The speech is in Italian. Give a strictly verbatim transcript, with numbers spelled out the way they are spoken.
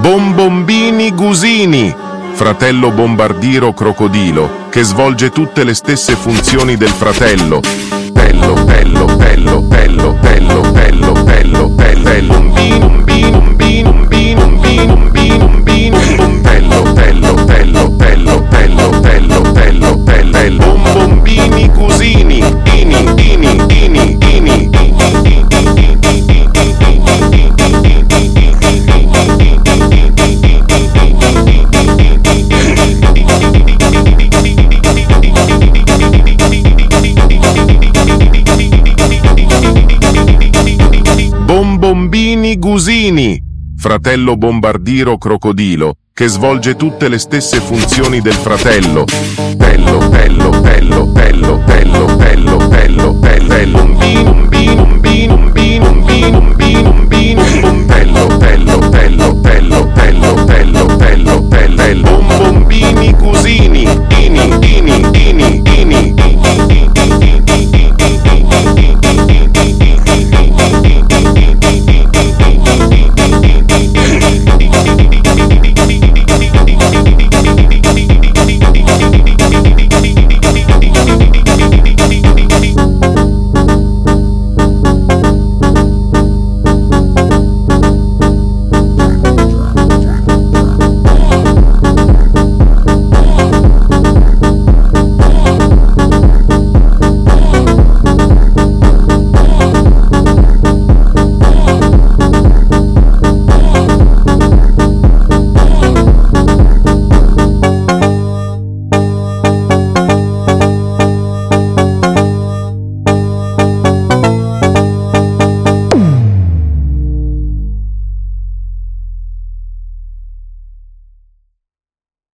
Bombombini Gusini, fratello bombardiro crocodilo, che svolge tutte le stesse funzioni del fratello. Pello, pello, pello, pello, pello, pello, pello, pello, umbino, umbino, umbino, umbino, umbino, umbino, umbino, pello, pello, pello, pello, pello, pello, pello, pello, bombombini Gusini, ini, ini, ini, ini, Bombombini Gusini, fratello bombardiro crocodilo, che svolge tutte le stesse funzioni del fratello. Pello, pello, pello, pello, pello, pello, pello, pello, umbino, umbino, umbino, umbino, umbino, umbino, umbino, pello, pello, pello, pello,